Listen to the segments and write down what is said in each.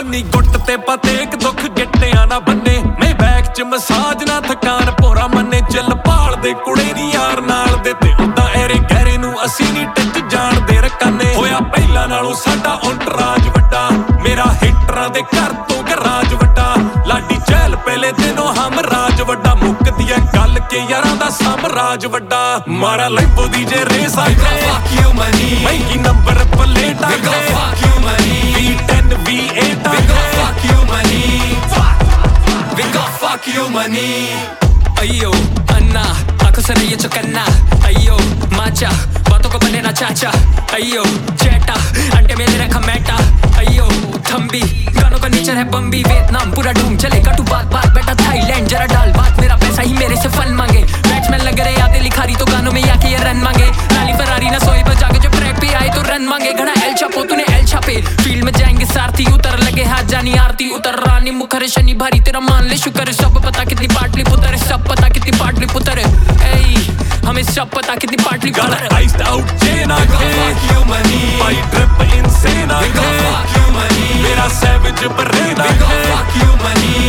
बन्नी गुट ते पतेक दुख गिट्टिया ना बन्ने मैं बैग च मसाज ना थकान पोरा मन्ने चल भाल दे कुड़े दी यार नाल दे ते उदा एरे गहरे नू असी नी टिच जान दे रकाने होया पहला नालों साडा अंतराज वड्डा मेरा हिटरां दे घर तो गराज वड्डा लाडी चहल पहले दिनों हम राज वड्डा मुक्कदी है गल के यारां दा साम्राज वड्डा मारा लैंबो दी जे रेस आई fuck you money महंगी नंबर प्लेट आ गए fuck you money V10 V8 आ गए fuck you money we gon' fuck you money अयो अन्ना आंखों से रही चौकन्ना अयो माचा बातों को बने ना चाचा अयो चेटा अंटे में ले रखा मैटा अयो थम्बी गानों का नेचर है बम्बी वियतनाम पूरा ढूंढ चलेगा तू बात बात बेटा थाईलैंड जरा डाल बात मेरा पैसा ही मेरे से फल मांगे बैट्समैन लग रहे आते लिखारी तो गानों में आके ये रन मांगे लाली फरारी ना सोए बजा के जो ट्रैक पे आए तो रन मांगे घड़ा एल छापो तूने एल छापे फील्ड में जाएंगे सारथी उतर लगे हाथ जानी आरती उतर रानी मुखर शनि भारी तेरा मान ले शुक्र सब पता कितनी पाटली पुतर है सब पता कितनी पाटली पुतर है हमें सब पता कितनी पाटली पुतर है iced out chain आ गए fuck you money my drip insane आ गए fuck you money मेरा savage brain आ गए fuck you money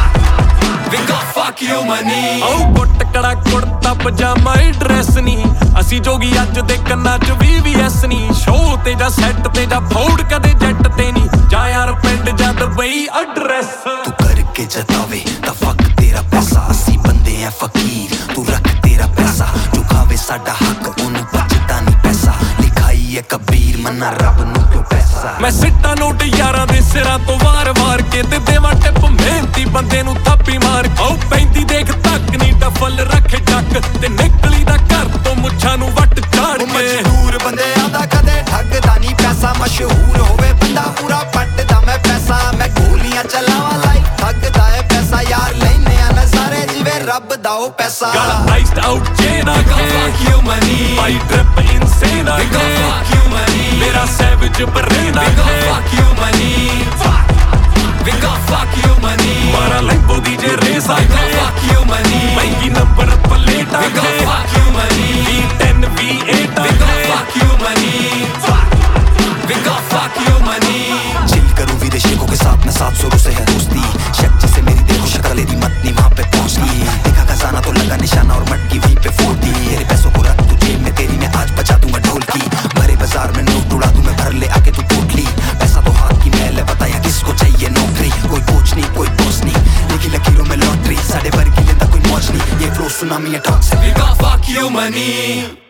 we gon' fuck you money औ गुट कड़ा कुर्ता पजामा ड्रेस नी असी जोगी अज दे कन्ना च VVS नी शो ते जा सेट ते जा फौड़ कदे जट ते नी जा यार पिंड जा दुबई एड्रेस तू करके जतावे ता फक तेरा पैसा असी बंदे हैं फकीर तू रख तेरा पैसा जो खावे साडा हक ओनू बचदा नहीं पैसा लिखाई है कबीर मन्ना रब नू क्यों पैसा मैं सिट्टा नोट यारां दे सिरां तो वार वार के ते देवां टिप मेहनती बंदे नू थापी मार औ पैंदी देख तक नी डफल रख जक ते निकली दा घर तो मुच्छां नू वट झाड़ के मजदूर बंदे आदा कदे ठगदा नहीं पैसा मशहूर होवे बंदा पूरा पटदा मैं पैसा मैं गोलियां चलावा लाइक ठगदा है पैसा यार लेने आ नजारे जिवे रब दा ओ पैसा got iced out chain आ गए fuck you money my drip insane आ गए fuck you money मेरा savage brain आ गए fuck you money we gon' fuck you money मारा लैंबो दी जे रेस आ गए fuck you money महंगी नंबर प्लेट आ गए fuck you money V10 V8 आ गए fuck you money we gon' fuck you money chill करूं विदेशियों के साथ मैं 700 से है दोस्ती शक जिसे मेरी देखो शक्ल दी मतनी वहां पे पहुंची देखा खजाना तो लगा निशाना और मटकी वहीं पे फोड़ दी मेरे पैसों को रख तू जेब में तेरी मैं आज बचा दूंगा ढोल की भरे बाजार में नोट उड़ा दूं मैं भर ले आके तू पोटली पैसा तो हाथ की मैल है बताया किसको चाहिए नौकरी कोई कोच नहीं कोई बॉस नहीं लिखी लकीरों में लॉटरी साढ़े भर की लेता कोई मौज नहीं ये फ्लो सुनामी है toxic we gon' fuck you money